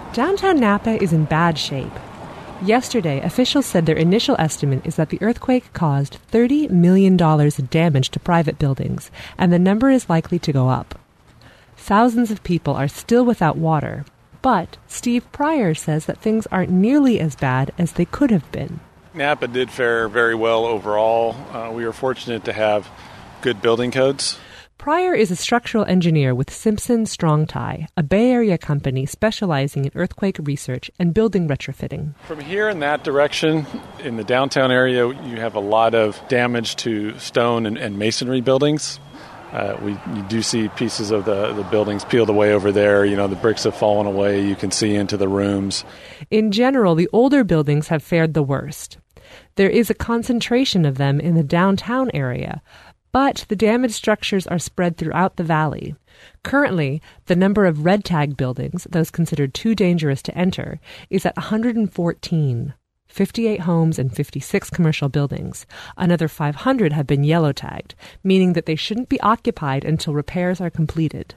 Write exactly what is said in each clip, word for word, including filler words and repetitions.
Downtown Napa is in bad shape. Yesterday, officials said their initial estimate is that the earthquake caused thirty million dollars in damage to private buildings, and the number is likely to go up. Thousands of people are still without water, but Steve Pryor says that things aren't nearly as bad as they could have been. Napa did fare very well overall. Uh, we were fortunate to have good building codes. Pryor is a structural engineer with Simpson Strong-Tie, a Bay Area company specializing in earthquake research and building retrofitting. From here in that direction, in the downtown area, you have a lot of damage to stone and, and masonry buildings. Uh, we you do see pieces of the, the buildings peeled away over there. You know, the bricks have fallen away. You can see into the rooms. In general, the older buildings have fared the worst. There is a concentration of them in the downtown area, but the damaged structures are spread throughout the valley. Currently, the number of red tag buildings, those considered too dangerous to enter, is at one hundred fourteen, fifty-eight homes and fifty-six commercial buildings. Another five hundred have been yellow tagged, meaning that they shouldn't be occupied until repairs are completed.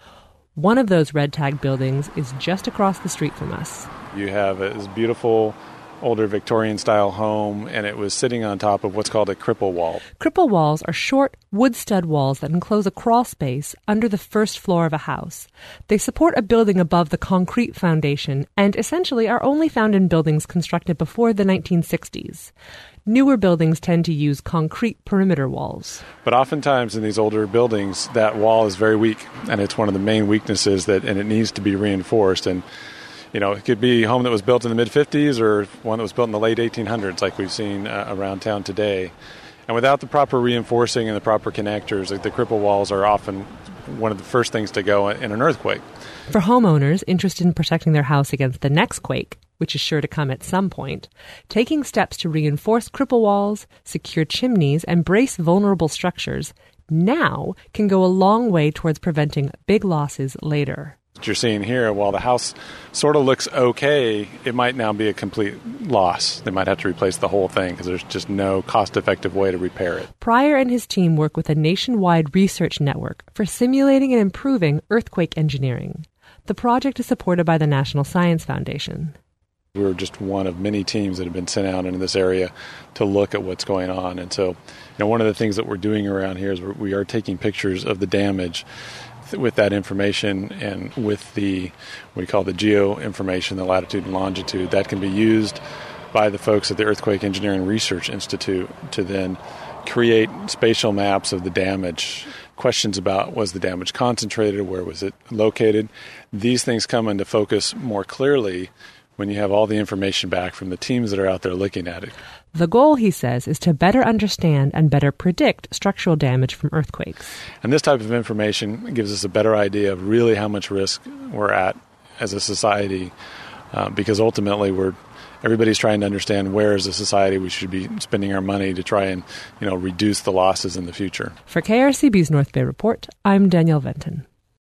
One of those red tag buildings is just across the street from us. You have this beautiful older Victorian-style home, and it was sitting on top of what's called a cripple wall. Cripple walls are short wood stud walls that enclose a crawl space under the first floor of a house. They support a building above the concrete foundation and essentially are only found in buildings constructed before the nineteen sixties. Newer buildings tend to use concrete perimeter walls. But oftentimes in these older buildings, that wall is very weak, and it's one of the main weaknesses, that, and it needs to be reinforced. And you know, it could be a home that was built in the mid-fifties or one that was built in the late eighteen hundreds like we've seen uh, around town today. And without the proper reinforcing and the proper connectors, like the cripple walls are often one of the first things to go in an earthquake. For homeowners interested in protecting their house against the next quake, which is sure to come at some point, taking steps to reinforce cripple walls, secure chimneys, and brace vulnerable structures now can go a long way towards preventing big losses later. What you're seeing here, while the house sort of looks okay, it might now be a complete loss. They might have to replace the whole thing because there's just no cost-effective way to repair it. Pryor and his team work with a nationwide research network for simulating and improving earthquake engineering. The project is supported by the National Science Foundation. We're just one of many teams that have been sent out into this area to look at what's going on. And so, you know, one of the things that we're doing around here is we're, we are taking pictures of the damage with that information, and with the, what we call the geo information, the latitude and longitude, that can be used by the folks at the Earthquake Engineering Research Institute to then create spatial maps of the damage. Questions about, was the damage concentrated, where was it located? These things come into focus more clearly when you have all the information back from the teams that are out there looking at it. The goal, he says, is to better understand and better predict structural damage from earthquakes. And this type of information gives us a better idea of really how much risk we're at as a society, uh, because ultimately we're everybody's trying to understand where as a society we should be spending our money to try and, you know, reduce the losses in the future. For K R C B's North Bay Report, I'm Danielle Venton.